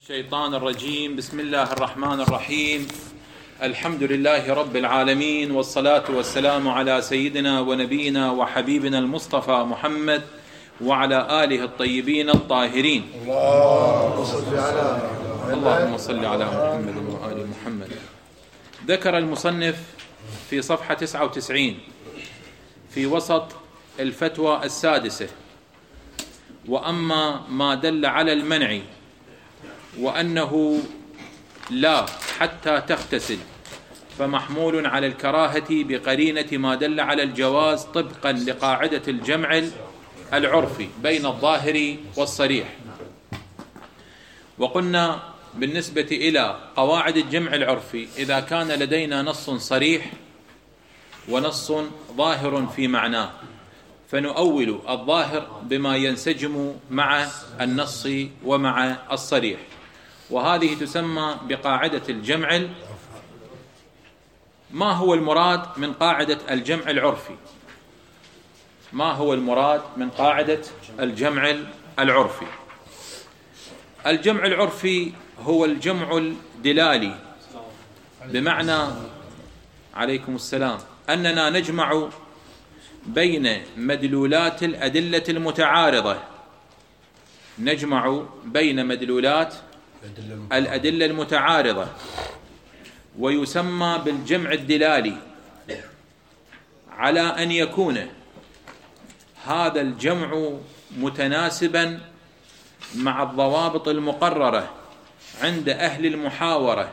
الشيطان الرجيم. بسم الله الرحمن الرحيم. الحمد لله رب العالمين، والصلاة والسلام على سيدنا ونبينا وحبيبنا المصطفى محمد وعلى آله الطيبين الطاهرين. اللهم صل على محمد وآل محمد. ذكر المصنف في صفحة 99 في وسط الفتوى السادسة: وأما ما دل على المنع وأنه لا حتى تغتسل فمحمول على الكراهة بقرينة ما دل على الجواز طبقا لقاعدة الجمع العرفي بين الظاهر والصريح. وقلنا بالنسبة إلى قواعد الجمع العرفي إذا كان لدينا نص صريح ونص ظاهر في معناه فنؤول الظاهر بما ينسجم مع النص ومع الصريح، وهذه تسمى بقاعدة الجمع. ما هو المراد من قاعدة الجمع العرفي؟ ما هو المراد من قاعدة الجمع العرفي؟ الجمع العرفي هو الجمع الدلالي، بمعنى عليكم السلام أننا نجمع بين مدلولات الأدلة المتعارضة، نجمع بين مدلولات الأدلة المتعارضة، ويسمى بالجمع الدلالي على أن يكون هذا الجمع متناسبا مع الضوابط المقررة عند أهل المحاورة،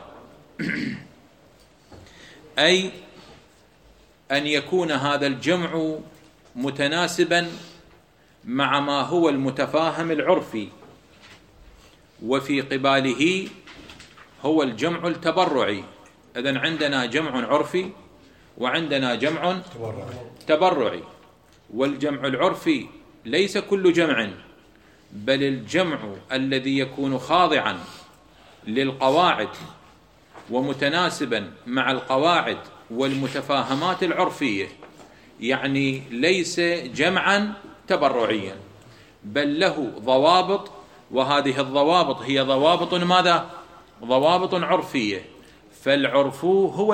أي أن يكون هذا الجمع متناسبا مع ما هو المتفاهم العرفي، وفي قباله هو الجمع التبرعي. إذن عندنا جمع عرفي وعندنا جمع تبرعي، والجمع العرفي ليس كل جمع، بل الجمع الذي يكون خاضعا للقواعد ومتناسبا مع القواعد والمتفاهمات العرفية، يعني ليس جمعا تبرعيا بل له ضوابط، وهذه الضوابط هي ضوابط ماذا؟ ضوابط عرفية. فالعرف هو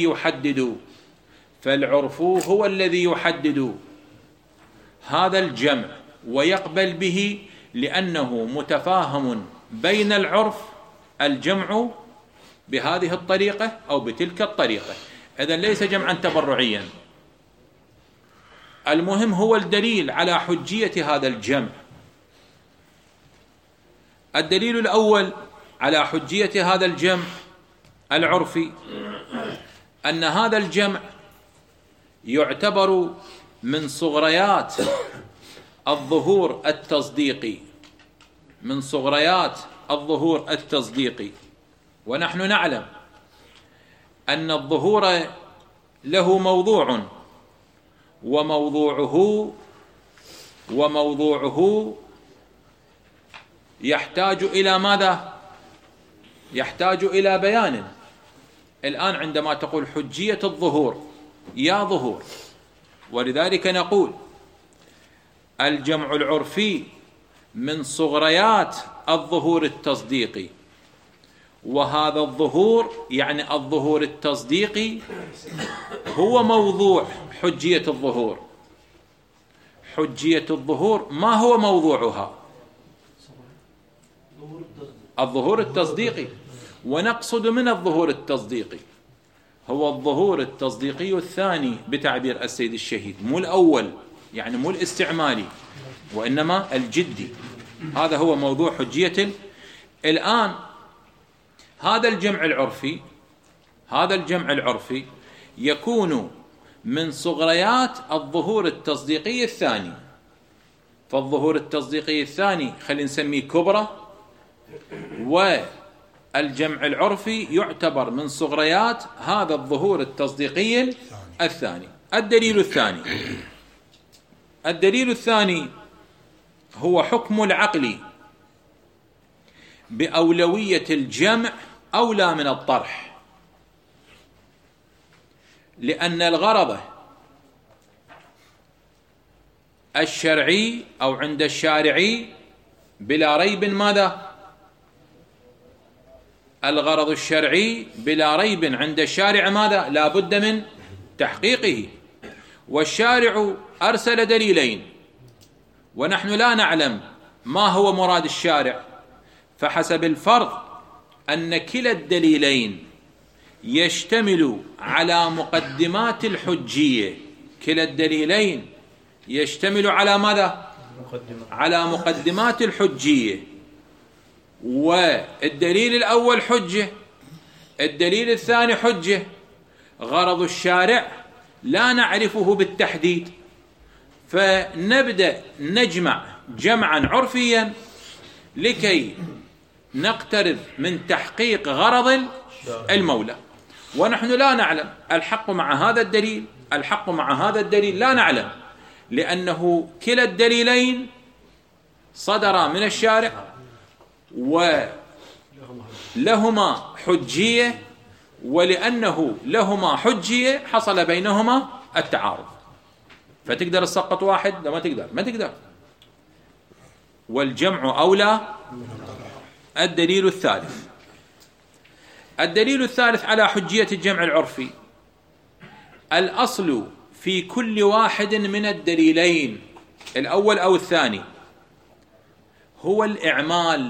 الذي يحدد هذا الجمع ويقبل به، لأنه متفاهم بين العرف الجمع بهذه الطريقة أو بتلك الطريقة. إذن ليس جمعا تبرعيا. المهم هو الدليل على حجية هذا الجمع. الدليل الأول على حجية هذا الجمع العرفي أن هذا الجمع يعتبر من صغريات الظهور التصديقي، من صغريات الظهور التصديقي. ونحن نعلم أن الظهور له موضوع، وموضوعه يحتاج إلى ماذا؟ يحتاج إلى بيان. الآن عندما تقول حجية الظهور يا ظهور، ولذلك نقول الجمع العرفي من صغريات الظهور التصديقي، وهذا الظهور يعني الظهور التصديقي هو موضوع حجية الظهور. حجية الظهور ما هو موضوعها؟ الظهور التصديقي. ونقصد من الظهور التصديقي هو الظهور التصديقي الثاني بتعبير السيد الشهيد، مو الأول، يعني مو الاستعمالي، وإنما الجدي. هذا هو موضوع حجية. الآن هذا الجمع العرفي يكون من صغريات الظهور التصديقي الثاني. فالظهور التصديقي الثاني خلينا نسميه كبرى، والجمع العرفي يعتبر من صغريات هذا الظهور التصديقي الثاني. الدليل الثاني هو حكم العقل بأولوية الجمع أولى من الطرح، لأن الغرض الشرعي أو عند الشارعي بلا ريب ماذا؟ الغرض الشرعي بلا ريب عند الشارع ماذا؟ لا بد من تحقيقه، والشارع أرسل دليلين ونحن لا نعلم ما هو مراد الشارع، فحسب الفرض أن كلا الدليلين يشتمل على مقدمات الحجية. كلا الدليلين يشتمل على ماذا؟ على مقدمات الحجية، والدليل الأول حجة، الدليل الثاني حجة. غرض الشارع لا نعرفه بالتحديد، فنبدأ نجمع جمعا عرفيا لكي نقترب من تحقيق غرض المولى، ونحن لا نعلم الحق مع هذا الدليل، الحق مع هذا الدليل لا نعلم، لأنه كلا الدليلين صدرا من الشارع ولهما حجية، ولأنه لهما حجية حصل بينهما التعارض. فتقدر تسقط واحد؟ لا، ما تقدر. والجمع أولى. الدليل الثالث، الدليل الثالث على حجية الجمع العرفي: الأصل في كل واحد من الدليلين الأول أو الثاني هو الإعمال،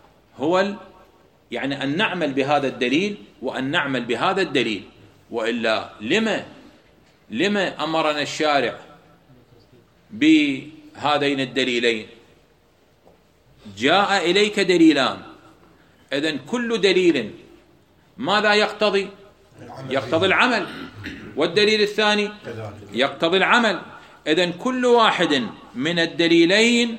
يعني أن نعمل بهذا الدليل وأن نعمل بهذا الدليل، وإلا لما أمرنا الشارع بهذين الدليلين؟ جاء إليك دليلان، إذن كل دليل ماذا يقتضي؟ يقتضي العمل، والدليل الثاني يقتضي العمل. إذن كل واحد من الدليلين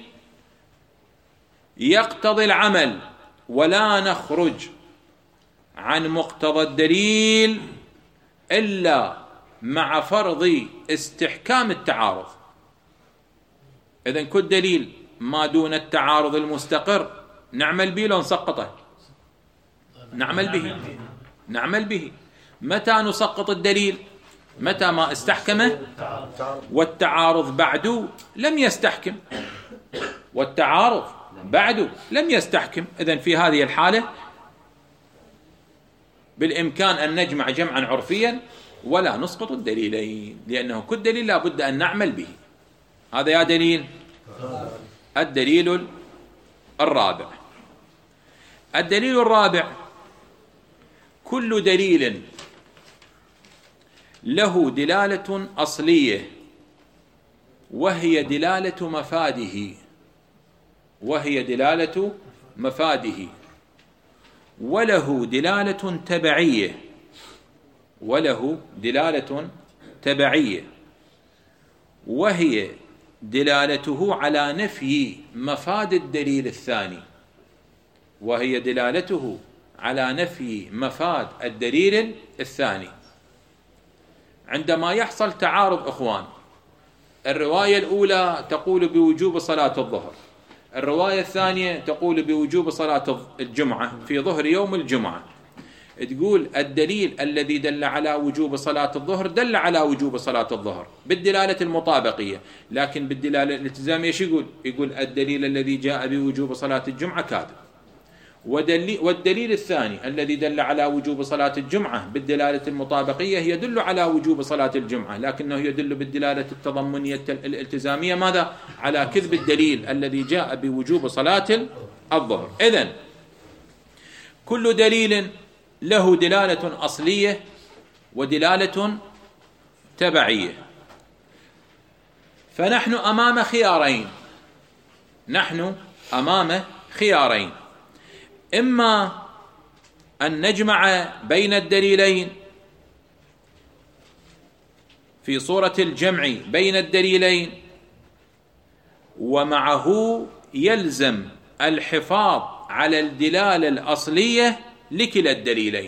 يقتضي العمل، ولا نخرج عن مقتضى الدليل إلا مع فرض استحكام التعارض. إذن كل دليل ما دون التعارض المستقر نعمل به لو نسقطه، نعمل به. متى نسقط الدليل؟ متى ما استحكمه والتعارض بعد لم يستحكم، إذن في هذه الحالة بالإمكان أن نجمع جمعا عرفيا ولا نسقط الدليلين، لأنه كل دليل لا بد أن نعمل به. هذا يا دليل. الدليل الرابع، الدليل الرابع: كل دليل له دلالة أصلية وهي دلالة مفاده، وله دلالة تبعية، وهي دلالته على نفي مفاد الدليل الثاني. عندما يحصل تعارض إخوان، الرواية الأولى تقول بوجوب صلاة الظهر، الرواية الثانية تقول بوجوب صلاة الجمعة في ظهر يوم الجمعة، تقول الدليل الذي دل على وجوب صلاة الظهر دل على وجوب صلاة الظهر بالدلالة المطابقية، لكن بالدلالة الالتزامية يقول الدليل الذي جاء بوجوب صلاة الجمعة كاذب. والدليل الثاني الذي دل على وجوب صلاة الجمعة بالدلالة المطابقية يدل على وجوب صلاة الجمعة، لكنه يدل بالدلالة التضمنية الالتزامية ماذا؟ على كذب الدليل الذي جاء بوجوب صلاة الظهر. إذن كل دليل له دلالة أصلية ودلالة تبعية، فنحن أمام خيارين، إما أن نجمع بين الدليلين في صورة الجمع بين الدليلين، ومعه يلزم الحفاظ على الدلالة الأصلية لكلا الدليلين.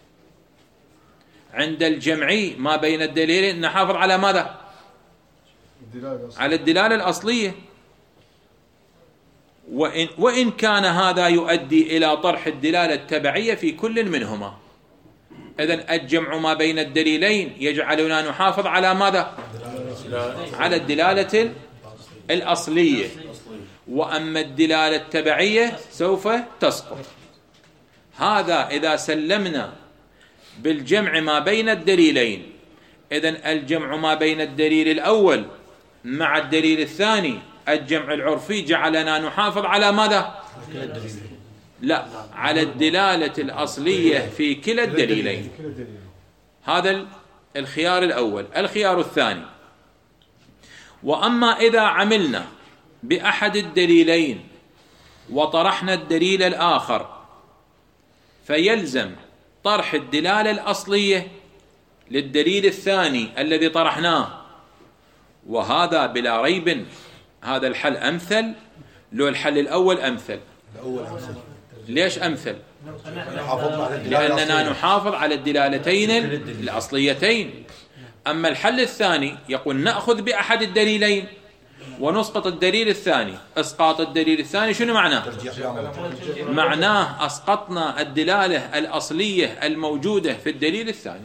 عند الجمع ما بين الدليلين نحافظ على ماذا؟ على الدلالة الأصلية، وإن كان هذا يؤدي إلى طرح الدلالة التبعية في كل منهما. إذن الجمع ما بين الدليلين يجعلنا نحافظ على ماذا؟ على الدلالة الأصلية، وأما الدلالة التبعية سوف تسقط. هذا إذا سلمنا بالجمع ما بين الدليلين. إذن الجمع ما بين الدليل الأول مع الدليل الثاني، الجمع العرفي جعلنا نحافظ على ماذا؟ لا، على الدلالة الأصلية في كلا الدليلين. هذا الخيار الأول. الخيار الثاني: وأما إذا عملنا بأحد الدليلين وطرحنا الدليل الآخر، فيلزم طرح الدلالة الأصلية للدليل الثاني الذي طرحناه، وهذا بلا ريب هذا الحل أمثل لو الحل الأول أمثل. ليش أمثل؟ لأننا نحافظ على الدلالتين الأصليتين. أما الحل الثاني يقول نأخذ بأحد الدليلين ونسقط الدليل الثاني. إسقاط الدليل الثاني شنو معناه؟ معناه أسقطنا الدلالة الأصلية الموجودة في الدليل الثاني،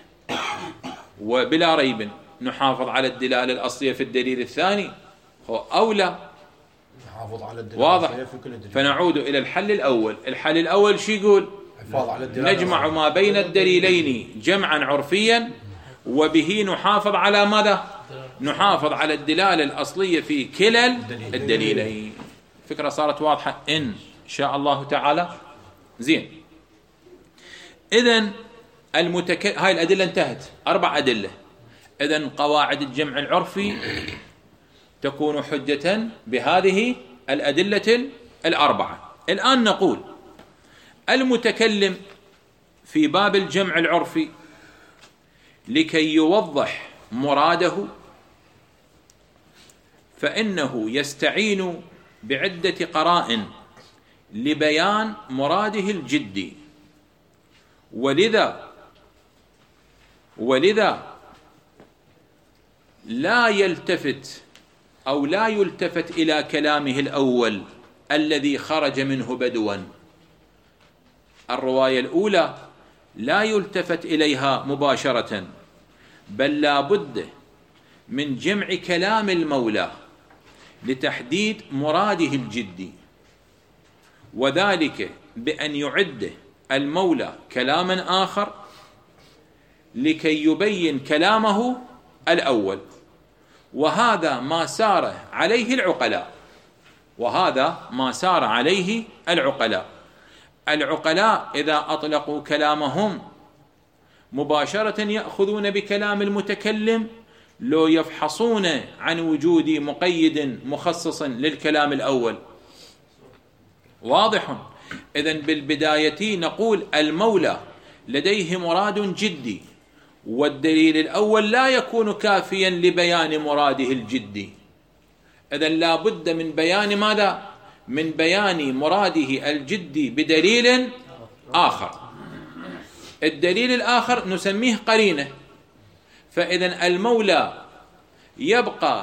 وبلا ريب نحافظ على الدلالة الأصلية في الدليل الثاني هو أولى. واضح؟ فنعود إلى الحل الأول. الحل الأول شو يقول؟ نجمع ما بين الدليلين جمعا عرفيا، وبه نحافظ على ماذا؟ نحافظ على الدلالة الأصلية في كلا الدليلين. فكرة صارت واضحة إن شاء الله تعالى. زين. إذن هاي الأدلة انتهت، 4 أدلة. إذن قواعد الجمع العرفي تكون حجة بهذه الأدلة 4. الآن نقول المتكلم في باب الجمع العرفي لكي يوضح مراده فإنه يستعين بعدة قرائن لبيان مراده الجدي، ولذا لا يلتفت إلى كلامه الأول الذي خرج منه بدوا. الرواية الأولى لا يلتفت إليها مباشرة، بل لا بد من جمع كلام المولى لتحديد مراده الجدي، وذلك بأن يعد المولى كلاما آخر لكي يبين كلامه الأول. وهذا ما سار عليه العقلاء. العقلاء إذا أطلقوا كلامهم مباشرة يأخذون بكلام المتكلم لو يفحصون عن وجود مقيد مخصص للكلام الأول. واضح؟ إذن بالبداية نقول المولى لديه مراد جدي، والدليل الأول لا يكون كافيا لبيان مراده الجدي. إذن لا بد من بيان ماذا؟ من بيان مراده الجدي بدليل آخر. الدليل الآخر نسميه قرينة. فإذن المولى يبقى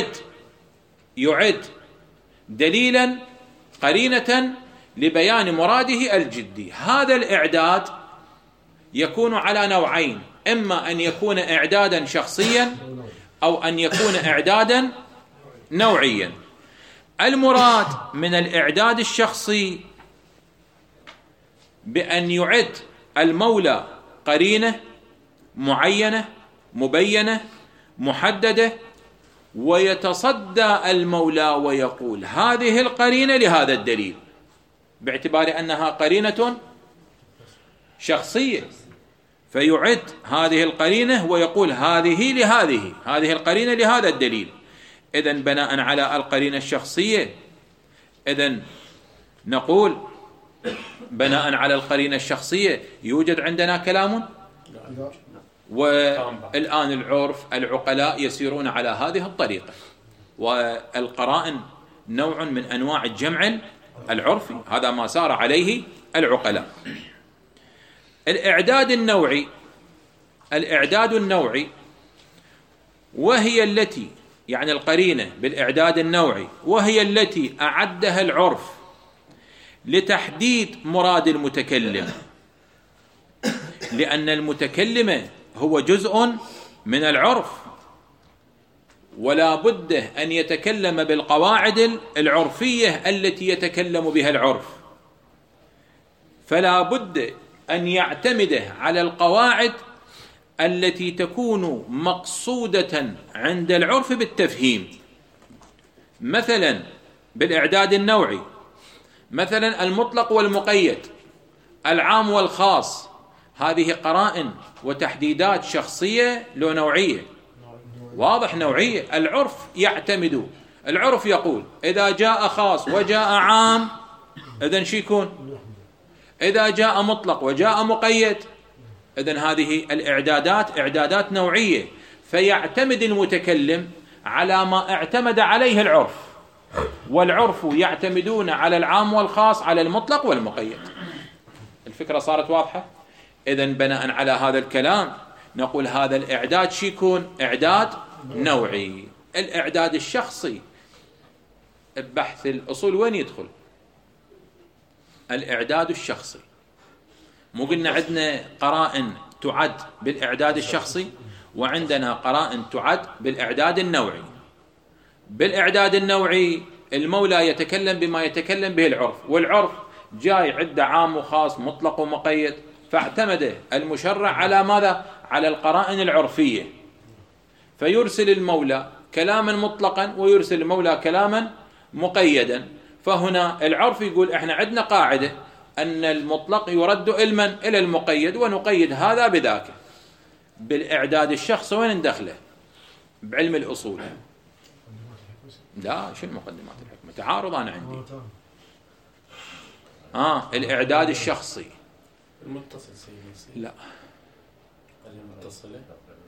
يعد دليلا قرينة لبيان مراده الجدي. هذا الإعداد يكون على نوعين: إما أن يكون إعدادا شخصيا أو أن يكون إعدادا نوعيا. المراد من الإعداد الشخصي بأن يعد المولى قرينة معينة مبينة محددة، ويتصدى المولى ويقول هذه القرينة لهذا الدليل، باعتبار أنها قرينة شخصية، فيعد هذه القرينة ويقول هذه القرينة لهذا الدليل. إذن بناء على القرينة الشخصية، إذن نقول بناء على القرينة الشخصية يوجد عندنا كلام. والآن العقلاء يسيرون على هذه الطريقة، والقرائن نوع من أنواع الجمع العرفي، هذا ما سار عليه العقلاء. الإعداد النوعي وهي التي، يعني القرينة بالإعداد النوعي، وهي التي أعدها العرف لتحديد مراد المتكلم، لأن المتكلم هو جزء من العرف، ولا بد أن يتكلم بالقواعد العرفية التي يتكلم بها العرف. فلا بد أن يعتمد على القواعد التي تكون مقصودة عند العرف بالتفهيم، مثلا بالإعداد النوعي، مثلا المطلق والمقيد، العام والخاص. هذه قرائن وتحديدات شخصية لو نوعية؟ واضح نوعية. العرف يعتمد، العرف يقول إذا جاء خاص وجاء عام إذن شو يكون؟ إذا جاء مطلق وجاء مقيد إذن هذه الإعدادات إعدادات نوعية، فيعتمد المتكلم على ما اعتمد عليه العرف، والعرف يعتمدون على العام والخاص، على المطلق والمقيد. الفكرة صارت واضحة؟ إذن بناء على هذا الكلام نقول هذا الإعداد شو يكون؟ إعداد نوعي. الإعداد الشخصي ببحث الأصول وين يدخل؟ الإعداد الشخصي. مو قلنا عندنا قرائن تعد بالإعداد الشخصي وعندنا قرائن تعد بالإعداد النوعي. بالإعداد النوعي المولى يتكلم بما يتكلم به العرف، والعرف جاي عدة عام وخاص مطلق ومقيد، فاعتمد المشرع على ماذا؟ على القرائن العرفية، فيرسل المولى كلاما مطلقا ويرسل المولى كلاما مقيدا. فهنا العرف يقول احنا عندنا قاعدة أن المطلق يرد إلى المقيد ونقيد هذا بذاك. بالإعداد الشخصي وين ندخله؟ بعلم الأصول. لا، شو المقدمات الحكمة؟ تعارض أنا عندي. الإعداد الشخصي المتصل سيدي. لا، المتصلة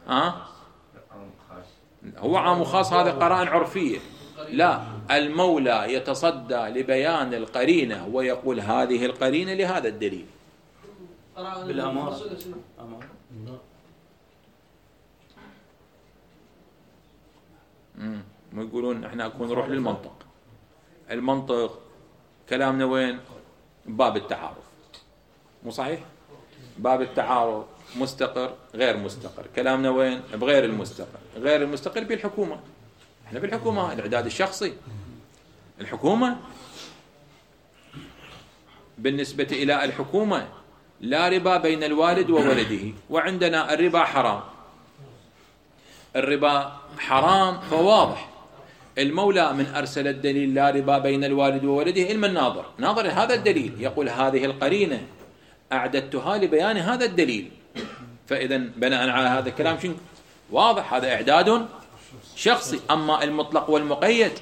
هو عام وخاص، هذا قرائن عرفية. لا، المولى يتصدى لبيان القرينة ويقول هذه القرينة لهذا الدليل. بالأمارة يقولون احنا نروح للمنطق. المنطق كلامنا وين؟ باب التعارض، مو صحيح؟ باب التعارض مستقر غير مستقر، كلامنا وين؟ بغير المستقر. غير المستقر بالحكومة. احنا بالحكومة الإعداد الشخصي، الحكومة بالنسبة إلى الحكومة لا ربا بين الوالد وولده، وعندنا الربا حرام. الربا حرام فواضح. المولى من أرسل الدليل لا ربا بين الوالد وولده علم الناظر، ناظر هذا الدليل يقول هذه القرينة أعددتها لبيان هذا الدليل. فإذا بناء على هذا الكلام شنو واضح؟ هذا إعداد شخصي. أما المطلق والمقيد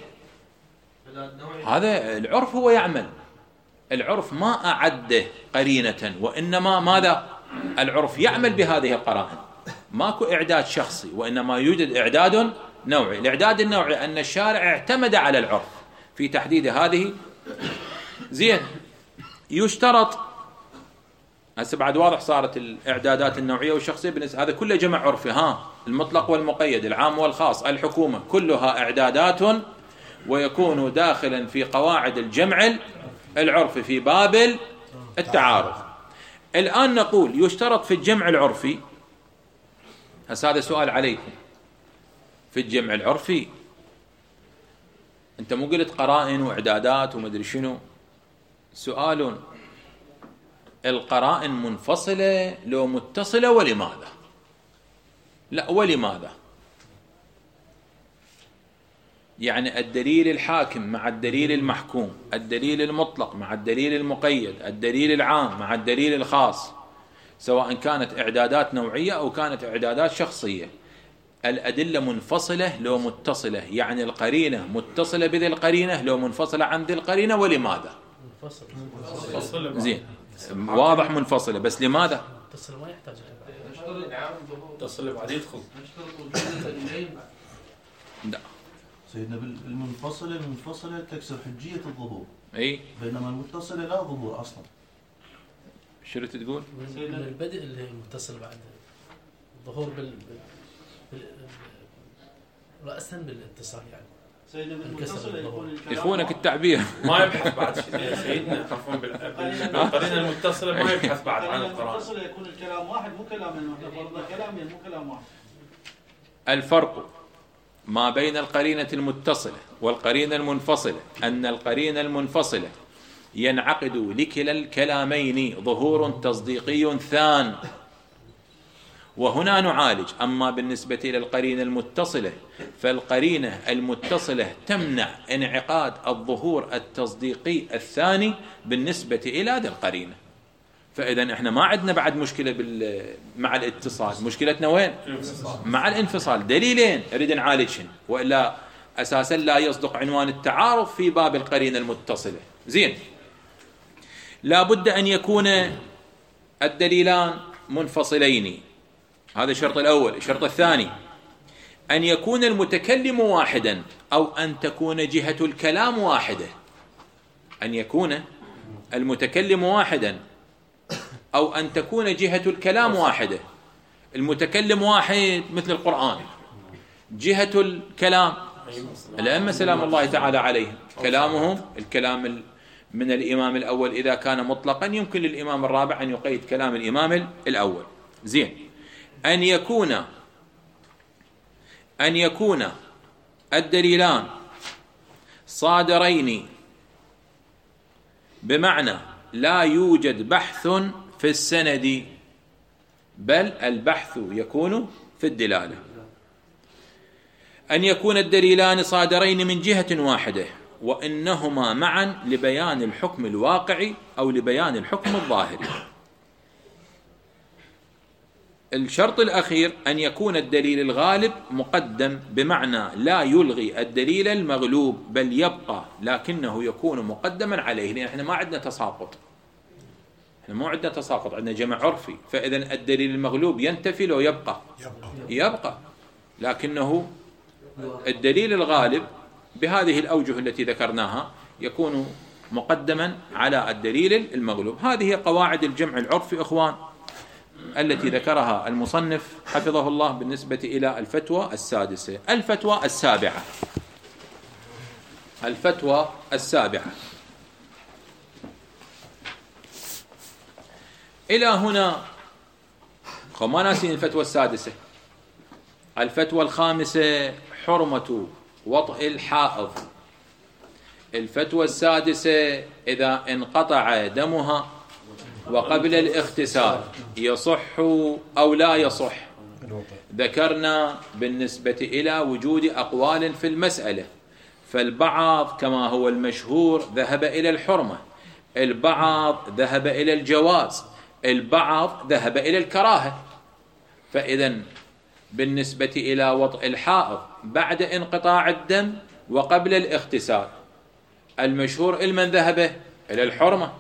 هذا العرف هو يعمل. العرف ما أعده قرينة، وإنما ماذا؟ العرف يعمل بهذه القرائن. ماكو إعداد شخصي، وإنما يوجد إعداد نوعي. الإعداد النوعي أن الشارع اعتمد على العرف في تحديد هذه. زين، يشترط هسه بعد واضح صارت الإعدادات النوعية والشخصية بالنسبة هذا كله جمع عرفي. المطلق والمقيد، العام والخاص، الحكومة، كلها إعدادات ويكون داخلا في قواعد الجمع العرفي في باب التعارض. الآن نقول يشترط في الجمع العرفي. هذا سؤال عليكم. في الجمع العرفي أنت مو قلت قرائن وإعدادات ومدري شنو؟ سؤال: القرائن منفصلة لو متصلة ولماذا؟ لا، ولماذا؟ يعني الدليل الحاكم مع الدليل المحكوم، الدليل المطلق مع الدليل المقيد، الدليل العام مع الدليل الخاص، سواء كانت إعدادات نوعية أو كانت إعدادات شخصية، الأدلة منفصلة لو متصلة. يعني القرينة متصلة بذي القرينة لو منفصلة عن ذي القرينة. ولماذا؟ منفصلة. زين، واضح منفصلة، بس لماذا؟ متصل ما يحتاج متصل بعد يدخل. لا سيدنا، المنفصلة تكسر حجية الظهور، اي، بينما المتصلة لا ظهور اصلا. شو تقول؟ من البدء اللي متصل بعد الظهور رأسا بالاتصال. يعني سيدنا بالمتصل يكون الكلام يخونك التعبير. ما يبحث بعد شيء سيدنا، عفوا بالقرينة المتصلة ما يبحث بعد عن القرآن. المتصل يكون الكلام واحد مو كلامين، احنا فرضنا كلامين مو كلام واحد. الفرق ما بين القرينة المتصلة والقرينة المنفصلة أن القرينة المنفصلة ينعقد لكلا الكلامين ظهور تصديقي ثان، وهنا نعالج. أما بالنسبة إلى القرينة المتصلة فالقرينة المتصلة تمنع انعقاد الظهور التصديقي الثاني بالنسبة إلى ذي القرينة. فإذا إحنا ما عندنا بعد مشكلة مع الاتصال، مشكلتنا وين؟ مع الانفصال. دليلين نريد نعالجهن، وإلا أساسا لا يصدق عنوان التعارض في باب القرينة المتصلة. زين، لا بد أن يكون الدليلان منفصلين، هذا الشرط الأول. الشرط الثاني أن يكون المتكلم واحدا أو أن تكون جهة الكلام واحدة. أن يكون المتكلم واحدا أو أن تكون جهة الكلام واحدة. المتكلم واحد مثل القرآن، جهة الكلام الأئمة سلام الله تعالى عليهم، كلامهم الكلام من الإمام الأول إذا كان مطلقا يمكن للإمام الرابع أن يقيد كلام الإمام الأول. زين، أن يكون الدليلان صادرين، بمعنى لا يوجد بحث في السند بل البحث يكون في الدلالة. أن يكون الدليلان صادرين من جهة واحدة وإنهما معا لبيان الحكم الواقعي أو لبيان الحكم الظاهري. الشرط الأخير أن يكون الدليل الغالب مقدم، بمعنى لا يلغي الدليل المغلوب بل يبقى لكنه يكون مقدما عليه، لأن احنا ما عندنا تساقط، احنا ما عندنا تساقط، عندنا جمع عرفي. فإذا الدليل المغلوب ينتفي لو يبقى لكنه الدليل الغالب بهذه الأوجه التي ذكرناها يكون مقدما على الدليل المغلوب. هذه قواعد الجمع العرفي إخوان التي ذكرها المصنف حفظه الله بالنسبة إلى الفتوى السادسة. الفتوى السابعة إلى هنا ما ناسين الفتوى السادسة. الفتوى الخامسة حرمة وطئ الحائض. الفتوى السادسة إذا انقطع دمها وقبل الاغتسال يصح أو لا يصح. ذكرنا بالنسبة إلى وجود أقوال في المسألة، فالبعض كما هو المشهور ذهب إلى الحرمة، البعض ذهب إلى الجواز، البعض ذهب إلى الكراهة. فإذا بالنسبة إلى وطئ الحائض بعد انقطاع الدم وقبل الاغتسال المشهور المن ذهب إلى الحرمة.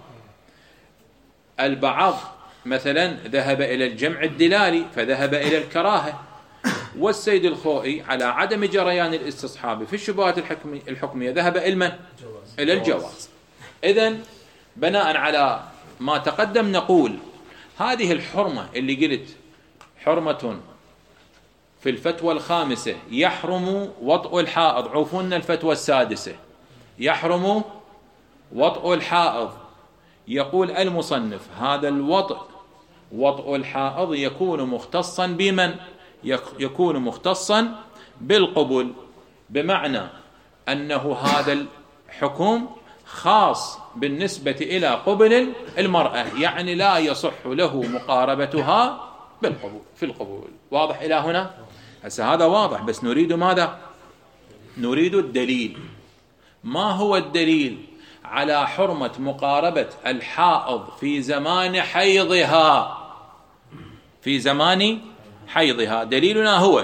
البعض مثلا ذهب إلى الجمع الدلالي فذهب إلى الكراهة، والسيد الخوئي على عدم جريان الاستصحاب في الشبهات الحكمية ذهب إلى الجواز. إذن بناء على ما تقدم نقول هذه الحرمة اللي قلت حرمة في الفتوى الخامسة يحرم وطئ الحائض، عوفونا الفتوى السادسة يحرم وطئ الحائض. يقول المصنف هذا وطئ الحائض يكون مختصا بمن؟ يكون مختصا بالقبل، بمعنى أنه هذا الحكم خاص بالنسبة إلى قبل المرأة، يعني لا يصح له مقاربتها بالقبول في القبول. واضح إلى هنا؟ هسه هذا واضح، بس نريد ماذا؟ نريد الدليل. ما هو الدليل على حرمة مقاربة الحائض في زمان حيضها؟ في زمان حيضها دليلنا هو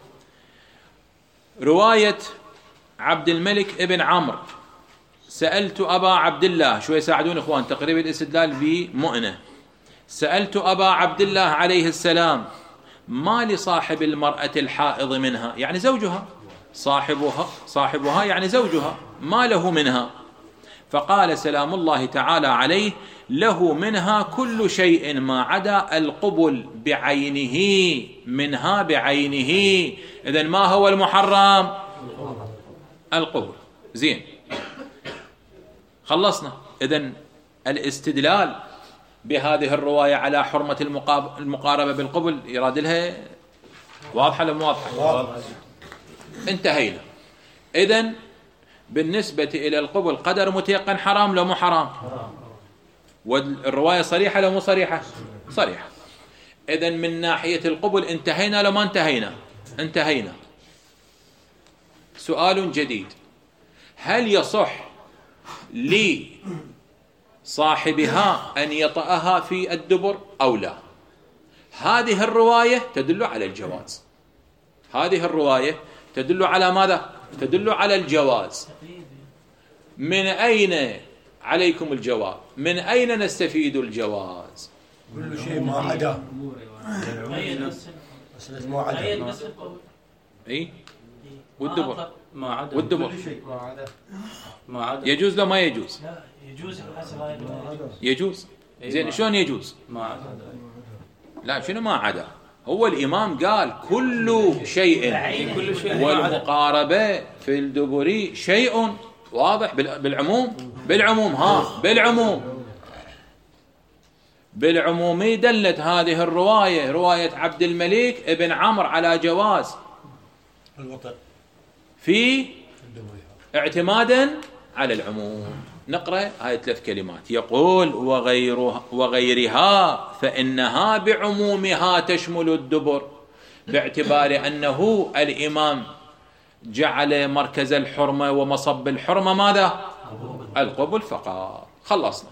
رواية عبد الملك ابن عمرو: سألت أبا عبد الله، شوي ساعدون إخوان تقريب الاستدلال بمؤنة. سألت أبا عبد الله عليه السلام: ما لصاحب المرأة الحائض منها؟ يعني زوجها، صاحبها يعني زوجها، ما له منها؟ فقال سلام الله تعالى عليه: له منها كل شيء ما عدا القبل بعينه، منها بعينه. إذن ما هو المحرم؟ القبل. زين، خلصنا. إذن الاستدلال بهذه الرواية على حرمة المقاربة بالقبل يراد لها واضحة ولا مو واضحة؟ انتهينا. إذن بالنسبة إلى القبل قدر متيقن حرام لو مو حرام؟ والرواية صريحة لو مو صريحة؟ صريحة. إذن من ناحية القبل انتهينا لو ما انتهينا؟ انتهينا. سؤال جديد: هل يصح لصاحبها أن يطأها في الدبر أو لا؟ هذه الرواية تدل على الجواز. هذه الرواية تدل على ماذا؟ تدل على الجواز. من أين عليكم الجواب؟ من أين نستفيد الجواز؟ كل شيء ما عدا اي والدبر ما عدا والدبر ما عدا يجوز لو ما يجوز؟ لا يجوز يجوز. زين شلون يجوز؟ ما عدا. لا شنو ما عدا؟ هو الإمام قال كل شيء والمقاربة في الدبر شيء. واضح؟ بالعموم دلت هذه الرواية، رواية عبد الملك ابن عمرو، على جواز في اعتمادا على العموم. نقرأ هاي 3 كلمات. يقول: وغيرها فإنها بعمومها تشمل الدبر، باعتبار أنه الإمام جعل مركز الحرمة ومصب الحرمة ماذا؟ القبل فقط. خلصنا.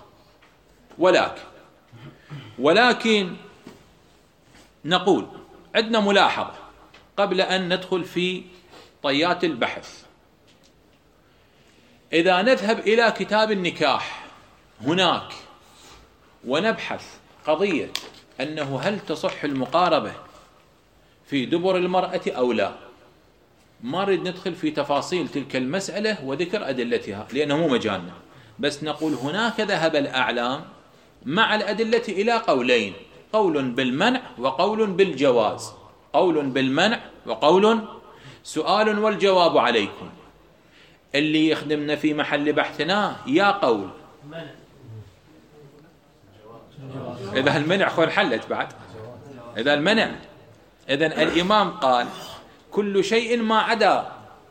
ولكن نقول عندنا ملاحظة قبل أن ندخل في طيات البحث. إذا نذهب إلى كتاب النكاح هناك ونبحث قضية أنه هل تصح المقاربة في دبر المرأة أو لا، ما نريد ندخل في تفاصيل تلك المسألة وذكر أدلتها لأنه مو مجالنا، بس نقول هناك ذهب الأعلام مع الأدلة إلى قولين: قول بالمنع وقول بالجواز. قول بالمنع وقول. سؤال والجواب عليكم. اللي يخدمنا في محل بحثنا يا قول. إذا المنع خل حلت بعد. إذا المنع، إذن الإمام قال كل شيء ما عدا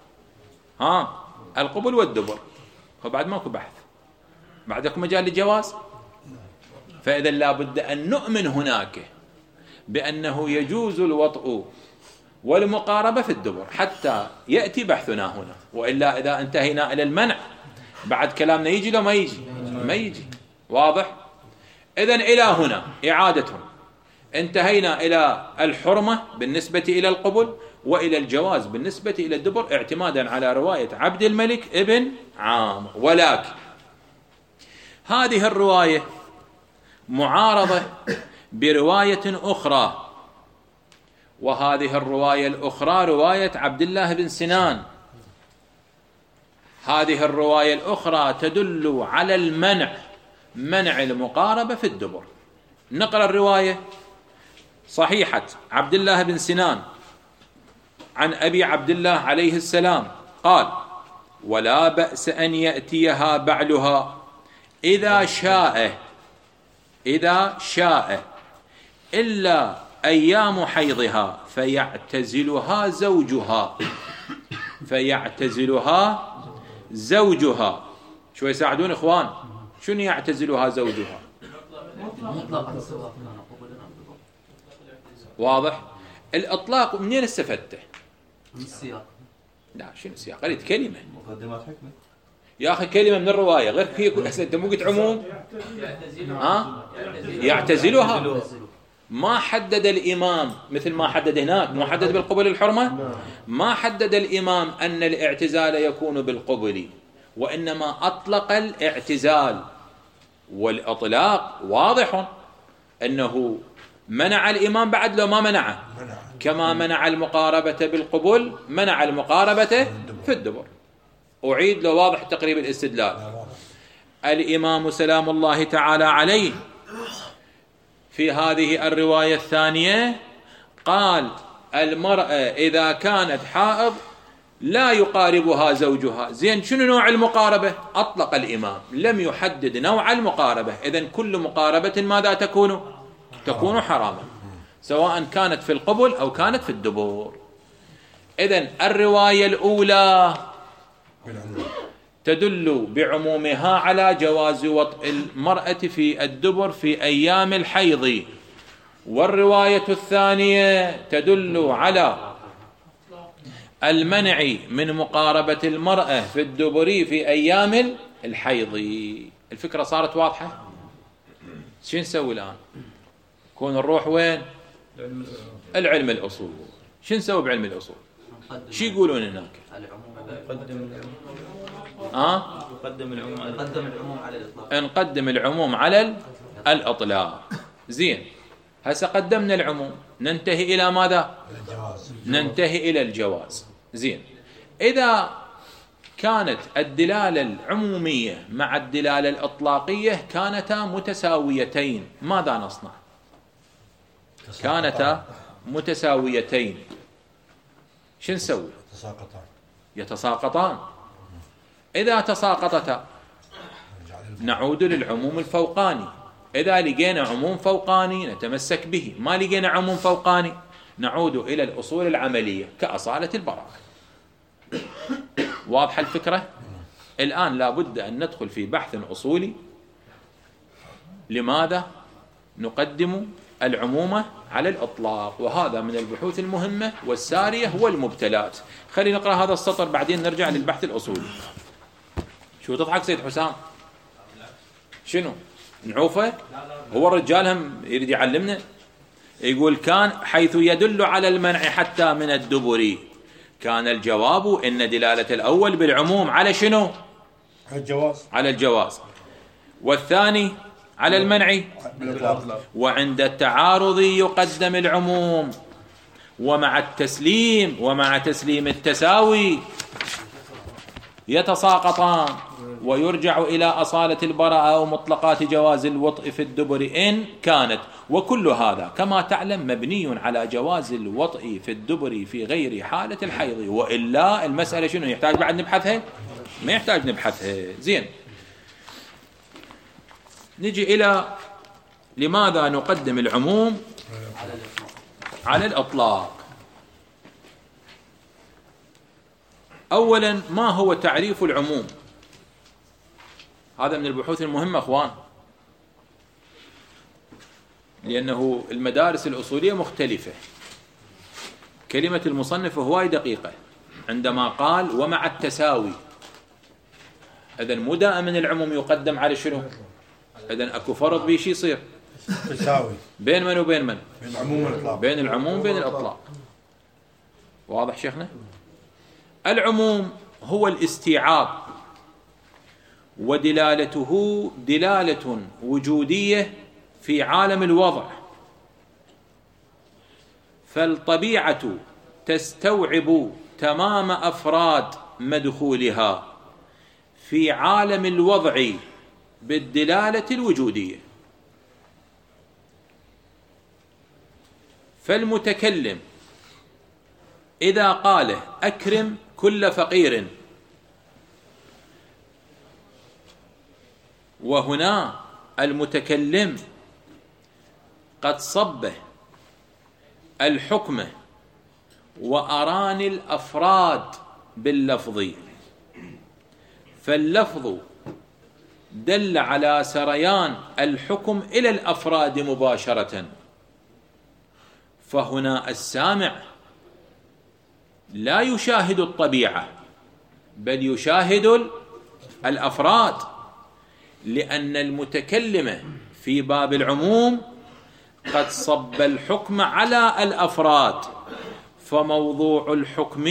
القبل والدبر، فبعد ماكو بحث، بعدكم مجال للجواز. فإذا لابد أن نؤمن هناك بأنه يجوز الوطء والمقاربة في الدبر حتى يأتي بحثنا هنا. وإلا إذا انتهينا إلى المنع بعد كلامنا يجي لو ما يجي؟ ما يجي. واضح؟ إذن إلى هنا إعادة انتهينا إلى الحرمة بالنسبة إلى القبل وإلى الجواز بالنسبة إلى الدبر اعتمادا على رواية عبد الملك ابن عامر. ولكن هذه الرواية معارضة برواية أخرى، وهذه الرواية الأخرى رواية عبد الله بن سنان. هذه الرواية الأخرى تدل على منع المقاربة في الدبر. نقرأ الرواية. صحيحة عبد الله بن سنان عن أبي عبد الله عليه السلام قال: ولا بأس أن يأتيها بعلها إذا شاء إلا أيام حيضها فيعتزلها زوجها. شو يساعدون إخوان؟ شنو يعتزلها زوجها؟ واضح؟ الإطلاق منين استفدته؟ من السياق. لا شنو السياق؟ قريت كلمة مقدمات حكمة يا أخي، كلمة من الرواية غير في أنت مو قلت عموم؟ يعتزلها. ما حدد الإمام مثل ما حدد هناك، مو حدد بالقبل الحرمة، ما حدد الإمام أن الاعتزال يكون بالقبل، وإنما أطلق الاعتزال. والإطلاق واضح أنه منع الإمام بعد لو ما منعه، كما منع المقاربة بالقبل منع المقاربة في الدبر. أعيد لو واضح تقريب الاستدلال. الإمام سلام الله تعالى عليه في هذه الرواية الثانية قال: المرأة إذا كانت حائض لا يقاربها زوجها. زين شنو نوع المقاربة؟ أطلق الإمام، لم يحدد نوع المقاربة. إذن كل مقاربة ماذا تكون حراما، سواء كانت في القبل أو كانت في الدبور. إذن الرواية الأولى تدل بعمومها على جواز وطء المرأة في الدبر في أيام الحيض، والرواية الثانية تدل على المنع من مقاربة المرأة في الدبر في أيام الحيض. الفكرة صارت واضحة؟ شو نسوي الآن؟ كون نروح وين؟ العلم الأصول. شو نسوي بعلم الأصول؟ شو يقولون هناك؟ نقدم العموم على الإطلاق. نقدم العموم على الإطلاق. زين، هسه قدمنا العموم، ننتهي إلى ماذا؟ ننتهي إلى الجواز. زين، إذا كانت الدلالة العمومية مع الدلالة الإطلاقية كانتا متساويتين، ماذا نصنع؟ كانتا متساويتين، شو نسوي؟ يتساقطان. إذا تساقطتا نعود للعموم الفوقاني. إذا لقينا عموم فوقاني نتمسك به، ما لقينا عموم فوقاني نعود إلى الأصول العملية كأصالة البراءة. واضحة الفكرة؟ الآن لابد أن ندخل في بحث أصولي. لماذا نقدم العمومة على الإطلاق؟ وهذا من البحوث المهمة والسارية والمبتلات. خلينا نقرأ هذا السطر بعدين نرجع للبحث الأصولي. شو تضحك سيد حسام؟ شنو؟ نعوفه؟ هو الرجال هم يريد يعلمنا. يقول كان حيث يدل على المنع حتى من الدبر، كان الجواب إن دلالة الأول بالعموم على شنو؟ على الجواز، والثاني على المنع، وعند التعارض يقدم العموم، ومع تسليم التساوي يتساقطان، ويرجع إلى أصالة البراءة ومطلقات جواز الوطء في الدبر إن كانت. وكل هذا كما تعلم مبني على جواز الوطء في الدبر في غير حالة الحيض، وإلا المسألة شنو؟ يحتاج بعد نبحثها؟ ما يحتاج نبحثها. زين، نجي إلى لماذا نقدم العموم على الإطلاق. أولا، ما هو تعريف العموم؟ هذا من البحوث المهمة أخوان، لأنه المدارس الأصولية مختلفة. كلمة المصنف هواي دقيقة عندما قال ومع التساوي. إذن مو دائما العموم يقدم على شنو؟ إذن أكو فرق بيشي يصير تساوي بين من وبين من؟ بين العموم وبين الإطلاق. واضح شيخنا؟ العموم هو الاستيعاب، ودلالته دلالة وجودية في عالم الوضع، فالطبيعة تستوعب تمام أفراد مدخولها في عالم الوضع بالدلالة الوجودية. فالمتكلم إذا قال أكرم كل فقير، وهنا المتكلم قد صب الحكم وأراني الأفراد باللفظ، فاللفظ دل على سريان الحكم إلى الأفراد مباشرة، فهنا السامع لا يشاهد الطبيعة بل يشاهد الأفراد، لأن المتكلم في باب العموم قد صب الحكم على الأفراد، فموضوع الحكم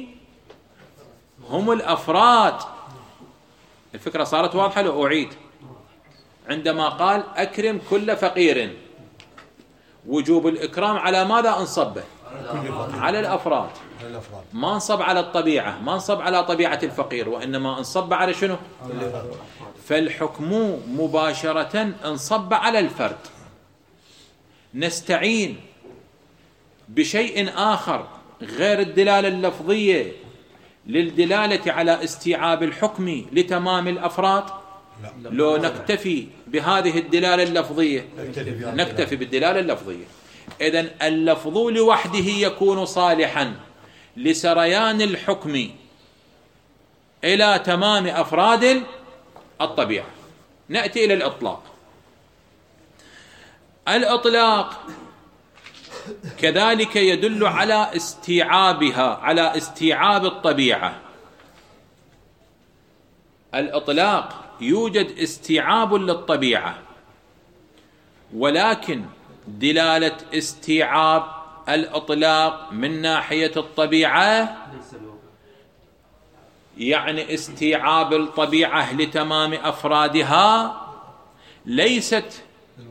هم الأفراد. الفكرة صارت واضحة لو أعيد؟ عندما قال أكرم كل فقير، وجوب الإكرام على ماذا انصبه؟ على الأفراد، ما انصب على الطبيعة، ما انصب على طبيعة الفقير، وإنما انصب على شنو؟ فالحكم مباشرة انصب على الفرد. نستعين بشيء آخر غير الدلالة اللفظية للدلالة على استيعاب الحكم لتمام الأفراد؟ لو نكتفي بهذه الدلالة اللفظية، نكتفي بالدلالة اللفظية. إذن اللفظ لوحده يكون صالحا لسريان الحكم إلى تمام أفراد الطبيعة. نأتي إلى الإطلاق. الإطلاق كذلك يدل على استيعابها، على استيعاب الطبيعة. الإطلاق يوجد استيعاب للطبيعة، ولكن دلالة استيعاب الإطلاق من ناحية الطبيعة يعني استيعاب الطبيعة لتمام أفرادها ليست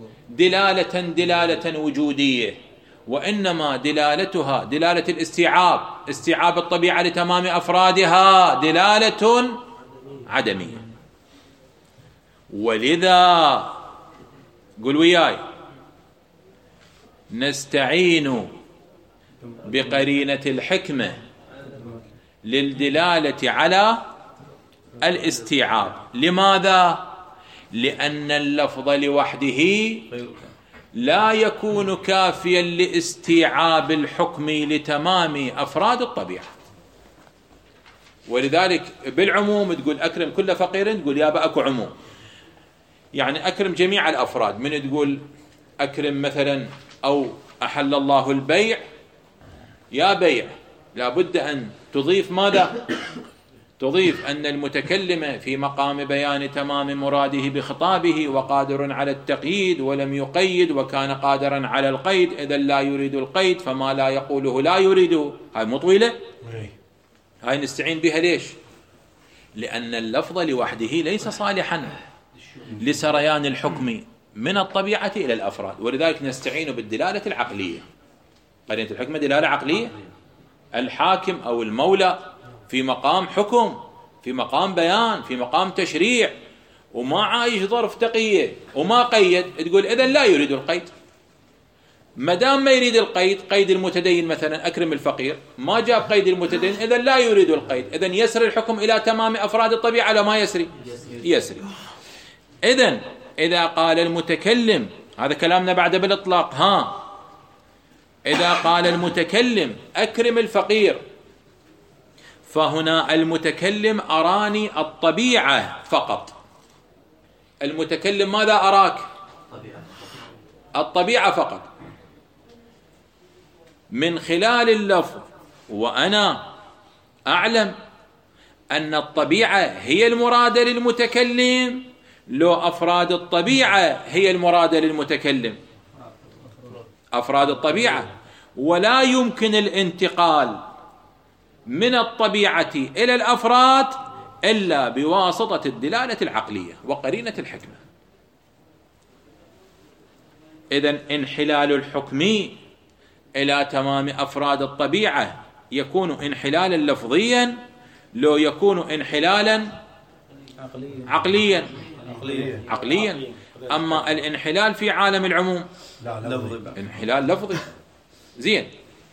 دلالة وجودية، وإنما دلالتها دلالة الاستيعاب، استيعاب الطبيعة لتمام أفرادها دلالة عدمية. ولذا قل وياي نستعين بقرينة الحكمة للدلالة على الاستيعاب. لماذا؟ لأن اللفظ لوحده لا يكون كافيا لاستيعاب الحكم لتمام أفراد الطبيعة. ولذلك بالعموم تقول أكرم كل فقير، تقول يا أكو عموم، يعني أكرم جميع الأفراد. من تقول أكرم مثلا أو أحل الله البيع، يا بيع لابد أن تضيف ماذا؟ تضيف أن المتكلم في مقام بيان تمام مراده بخطابه وقادر على التقييد ولم يقيد، وكان قادرا على القيد، إذا لا يريد القيد فما لا يقوله لا يريده. هاي مطويلة، هاي نستعين بها. ليش؟ لأن اللفظ لوحده ليس صالحا لسريان الحكم من الطبيعة إلى الأفراد، ولذلك نستعين بالدلالة العقلية. قرينة الحكمة دلالة عقلية. الحاكم أو المولى في مقام حكم، في مقام بيان، في مقام تشريع، وما عايش ظرف تقية وما قيد، تقول إذن لا يريد القيد. ما دام ما يريد القيد، قيد المتدين مثلا أكرم الفقير، ما جاب قيد المتدين، إذن لا يريد القيد، إذن يسري الحكم إلى تمام أفراد الطبيعة لا ما يسري؟ يسري. إذن إذا قال المتكلم، هذا كلامنا بعد بالإطلاق، إذا قال المتكلم أكرم الفقير، فهنا المتكلم أراني الطبيعة فقط. المتكلم ماذا أراك؟ الطبيعة فقط. من خلال اللفظ وأنا أعلم أن الطبيعة هي المرادة للمتكلم، لو أفراد الطبيعة هي المرادة للمتكلم، أفراد الطبيعة. ولا يمكن الانتقال من الطبيعة إلى الأفراد إلا بواسطة الدلالة العقلية وقرينة الحكمة. إذن انحلال الحكم إلى تمام أفراد الطبيعة يكون انحلالا لفظيا، لو يكون انحلالا عقليا. أما الانحلال في عالم العموم انحلال لفظي. زين،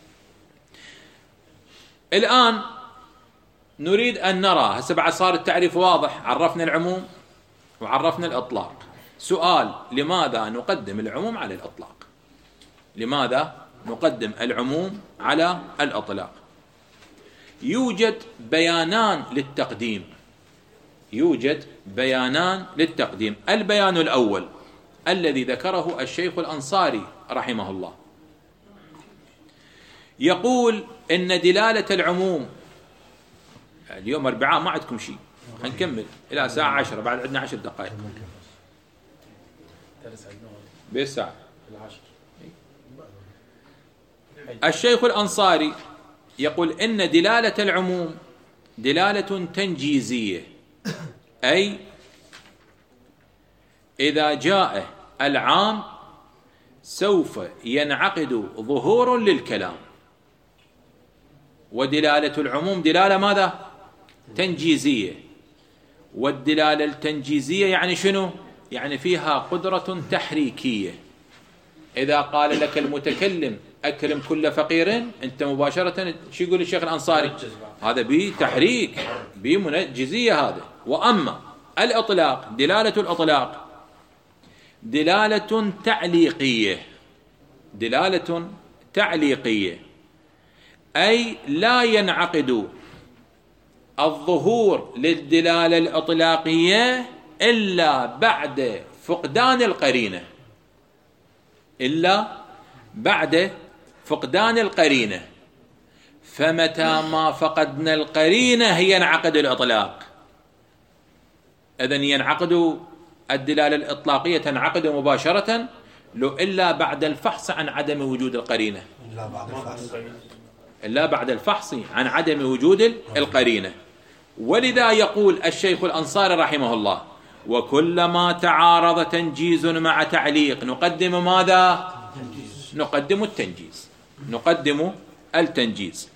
الآن نريد أن نرى، هسه بعد صار التعريف واضح، عرفنا العموم وعرفنا الإطلاق. سؤال: لماذا نقدم العموم على الإطلاق؟ لماذا نقدم العموم على الإطلاق؟ يوجد بيانان للتقديم، يوجد بيانان للتقديم. البيان الأول الذي ذكره الشيخ الأنصاري رحمه الله، يقول إن دلالة العموم، اليوم 4 ما عندكم شيء، هنكمل إلى الساعة 10، بعد عندنا 10 دقائق بالساعة. الشيخ الأنصاري يقول إن دلالة العموم دلالة تنجيزية، أي إذا جاء العام سوف ينعقد ظهور للكلام. ودلالة العموم دلالة ماذا؟ تنجيزية. والدلالة التنجيزية يعني شنو؟ يعني فيها قدرة تحريكية. إذا قال لك المتكلم أكرم كل فقير، أنت مباشرة شو يقول الشيخ الأنصاري؟ هذا بتحريك، بمنجزية هذا. وأما الإطلاق، دلالة الإطلاق دلالة تعليقية، دلالة تعليقية، أي لا ينعقد الظهور للدلالة الإطلاقية إلا بعد فقدان القرينة، إلا بعد فقدان القرينة. فمتى ما فقدنا القرينة ينعقد الإطلاق. إذن ينعقد الدلالة الإطلاقية تنعقد مباشرة لو إلا بعد الفحص عن عدم وجود القرينة، إلا بعد الفحص عن عدم وجود القرينة. ولذا يقول الشيخ الأنصاري رحمه الله: وكلما تعارض تنجيز مع تعليق نقدم ماذا؟ نقدم التنجيز، نقدم التنجيز.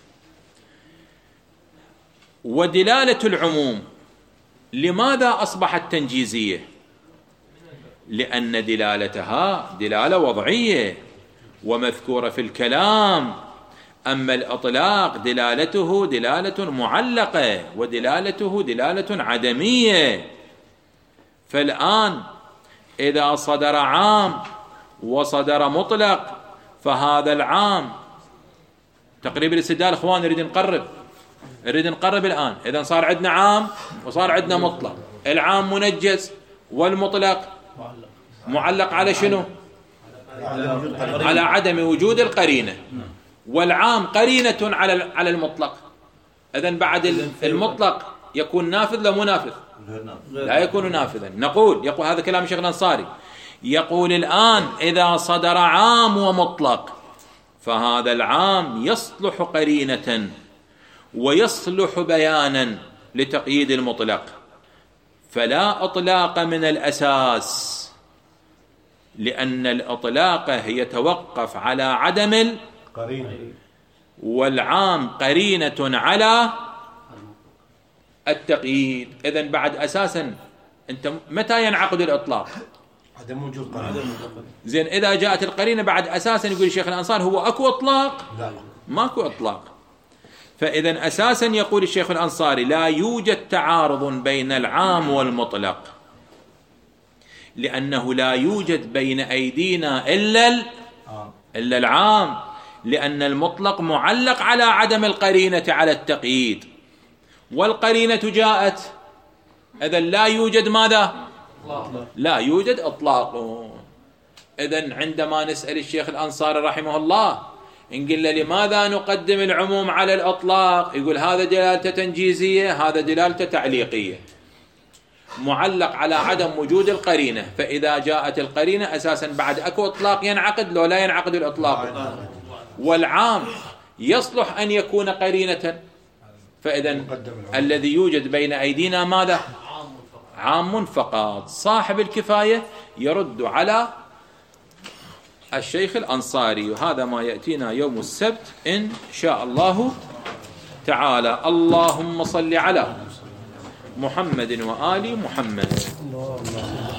ودلالة العموم لماذا أصبحت تنجيزية؟ لأن دلالتها دلالة وضعية ومذكورة في الكلام، أما الإطلاق دلالته دلالة معلقة ودلالته دلالة عدمية. فالآن إذا صدر عام وصدر مطلق فهذا العام تقريب الاستدلال اخوان نريد نقرب الآن. إذا صار عندنا عام وصار عندنا مطلق، العام منجز والمطلق معلق على شنو؟ على عدم وجود القرينة، والعام قرينة على المطلق. إذن بعد المطلق يكون نافذ لا منافذ؟ لا يكون نافذا. يقول هذا كلام الشيخ الأنصاري، يقول الآن إذا صدر عام ومطلق فهذا العام يصلح قرينة ويصلح بيانا لتقييد المطلق، فلا إطلاق من الأساس، لأن الإطلاق يتوقف على عدم القرينة، والعام قرينة على التقييد. إذن بعد أساسا أنت متى ينعقد الإطلاق؟ عدم وجود قرينة. زين إذا جاءت القرينة بعد أساسا يقول الشيخ الأنصاري هو أكو إطلاق؟ لا، ماكو إطلاق. فإذن أساسا يقول الشيخ الأنصاري لا يوجد تعارض بين العام والمطلق، لأنه لا يوجد بين أيدينا إلا العام، لأن المطلق معلق على عدم القرينة على التقييد، والقرينة جاءت. إذن لا يوجد ماذا؟ لا يوجد إطلاق. إذن عندما نسأل الشيخ الأنصاري رحمه الله نقول له لماذا نقدم العموم على الإطلاق؟ يقول هذا دلالته تنجيزية، هذا دلالته تعليقية، معلق على عدم وجود القرينة. فإذا جاءت القرينة أساسا بعد أكو إطلاق ينعقد لو لا ينعقد الإطلاق، والعام يصلح أن يكون قرينة. فإذا الذي يوجد بين أيدينا ماذا؟ عام فقط. صاحب الكفاية يرد على الشيخ الأنصاري، وهذا ما يأتينا يوم السبت إن شاء الله تعالى. اللهم صل على محمد وآل محمد.